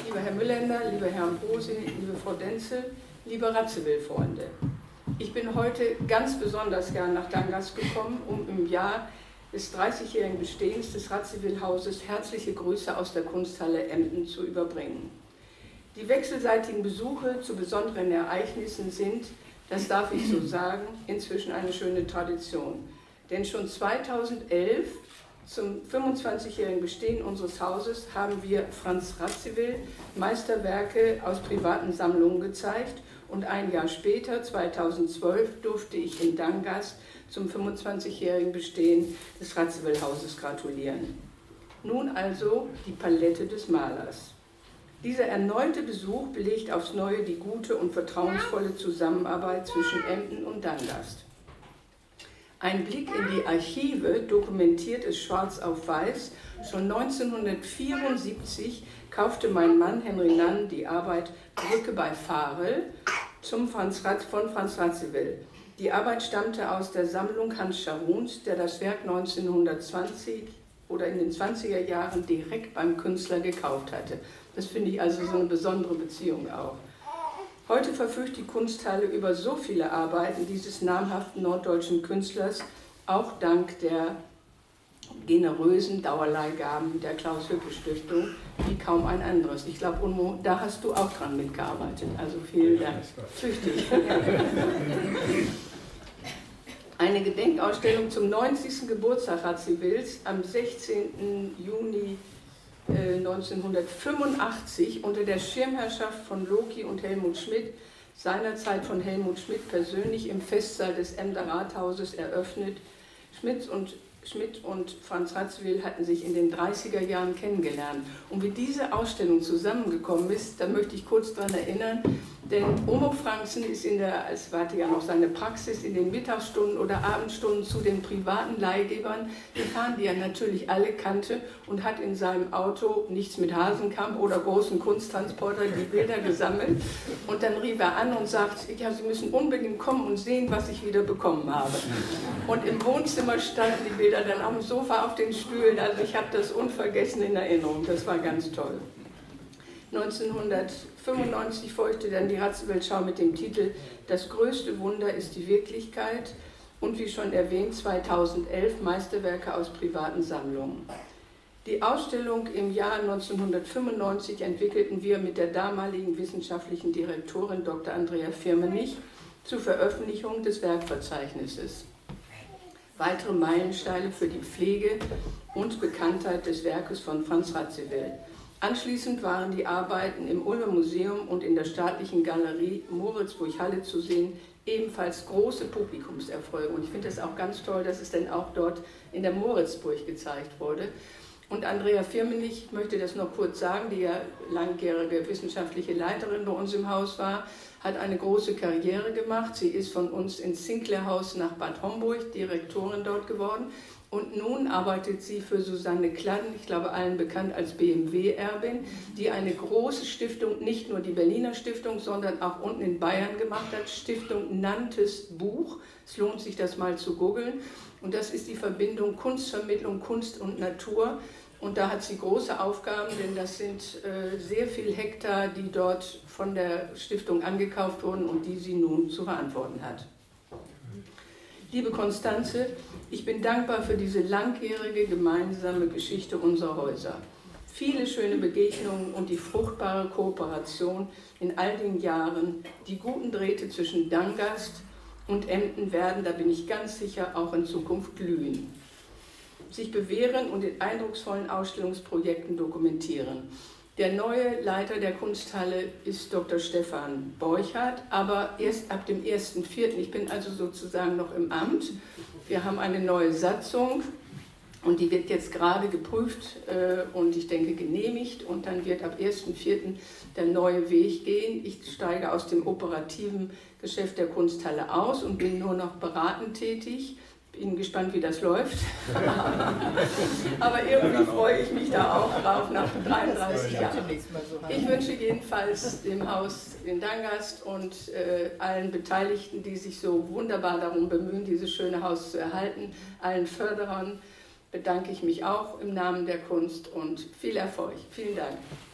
lieber Herr Müllender, lieber Herr Ambrosi, liebe Frau Denzel, liebe Radziwill-Freunde. Ich bin heute ganz besonders gern nach Dangast gekommen, um im Jahr des 30-jährigen Bestehens des Radziwill-Hauses herzliche Grüße aus der Kunsthalle Emden zu überbringen. Die wechselseitigen Besuche zu besonderen Ereignissen sind, das darf ich so sagen, inzwischen eine schöne Tradition. Denn schon 2011, zum 25-jährigen Bestehen unseres Hauses, haben wir Franz Radziwill Meisterwerke aus privaten Sammlungen gezeigt und ein Jahr später, 2012, durfte ich in Dangast zum 25-jährigen Bestehen des Radziwill-Hauses gratulieren. Nun also die Palette des Malers. Dieser erneute Besuch belegt aufs Neue die gute und vertrauensvolle Zusammenarbeit zwischen Emden und Dangast. Ein Blick in die Archive dokumentiert es schwarz auf weiß. Schon 1974 kaufte mein Mann Henry Nann die Arbeit Brücke bei Varel von Franz Radziwill. Die Arbeit stammte aus der Sammlung Hans Scharuns, der das Werk 1920 oder in den 20er Jahren direkt beim Künstler gekauft hatte. Das finde ich also so eine besondere Beziehung auch. Heute verfügt die Kunsthalle über so viele Arbeiten dieses namhaften norddeutschen Künstlers, auch dank der generösen Dauerleihgaben der Klaus-Hüppe-Stiftung, wie kaum ein anderes. Ich glaube, Unmo, da hast du auch dran mitgearbeitet, also vielen Dank. Tüchtig. Eine Gedenkausstellung zum 90. Geburtstag Radzivils am 16. Juni 1985 unter der Schirmherrschaft von Loki und Helmut Schmidt, seinerzeit von Helmut Schmidt persönlich im Festsaal des Emder Rathauses eröffnet. Schmidt und Franz Radziwill hatten sich in den 30er Jahren kennengelernt. Und wie diese Ausstellung zusammengekommen ist, da möchte ich kurz daran erinnern, denn Omo Franksen ist es hatte ja noch seine Praxis, in den Mittagsstunden oder Abendstunden zu den privaten Leihgebern gefahren, die er natürlich alle kannte, und hat in seinem Auto nichts mit Hasenkamp oder großen Kunsttransporter die Bilder gesammelt. Und dann rief er an und sagte, ja, Sie müssen unbedingt kommen und sehen, was ich wieder bekommen habe. Und im Wohnzimmer standen die Bilder dann auf dem Sofa, auf den Stühlen. Also ich habe das unvergessen in Erinnerung. Das war ganz toll. 1995 folgte dann die Radziwill-Schau mit dem Titel Das größte Wunder ist die Wirklichkeit und wie schon erwähnt 2011 Meisterwerke aus privaten Sammlungen. Die Ausstellung im Jahr 1995 entwickelten wir mit der damaligen wissenschaftlichen Direktorin Dr. Andrea Firmenich zur Veröffentlichung des Werkverzeichnisses. Weitere Meilensteine für die Pflege und Bekanntheit des Werkes von Franz Radziwill. Anschließend waren die Arbeiten im Ulmer Museum und in der Staatlichen Galerie Moritzburg-Halle zu sehen, ebenfalls große Publikumserfolge. Und ich finde es auch ganz toll, dass es dann auch dort in der Moritzburg gezeigt wurde. Und Andrea Firmenich, ich möchte das noch kurz sagen, die ja langjährige wissenschaftliche Leiterin bei uns im Haus war, hat eine große Karriere gemacht. Sie ist von uns ins Sinclair-Haus nach Bad Homburg Direktorin dort geworden. Und nun arbeitet sie für Susanne Kladden, ich glaube allen bekannt als BMW-Erbin, die eine große Stiftung, nicht nur die Berliner Stiftung, sondern auch unten in Bayern gemacht hat, Stiftung Nantes Buch. Es lohnt sich, das mal zu googeln. Und das ist die Verbindung Kunstvermittlung, Kunst und Natur. Und da hat sie große Aufgaben, denn das sind sehr viele Hektar, die dort von der Stiftung angekauft wurden und die sie nun zu verantworten hat. Liebe Konstanze, ich bin dankbar für diese langjährige gemeinsame Geschichte unserer Häuser. Viele schöne Begegnungen und die fruchtbare Kooperation in all den Jahren, die guten Drähte zwischen Dangast und Emden werden, da bin ich ganz sicher, auch in Zukunft glühen, sich bewähren und in eindrucksvollen Ausstellungsprojekten dokumentieren. Der neue Leiter der Kunsthalle ist Dr. Stefan Borchardt, aber erst ab dem 1.4. Ich bin also sozusagen noch im Amt. Wir haben eine neue Satzung und die wird jetzt gerade geprüft und ich denke genehmigt. Und dann wird ab 1.4. der neue Weg gehen. Ich steige aus dem operativen Geschäft der Kunsthalle aus und bin nur noch beratend tätig. Bin gespannt, wie das läuft. Aber irgendwie freue ich mich da auch drauf nach 33 Jahren. Ich wünsche jedenfalls dem Haus in Dangast und allen Beteiligten, die sich so wunderbar darum bemühen, dieses schöne Haus zu erhalten, allen Förderern bedanke ich mich auch im Namen der Kunst und viel Erfolg. Vielen Dank.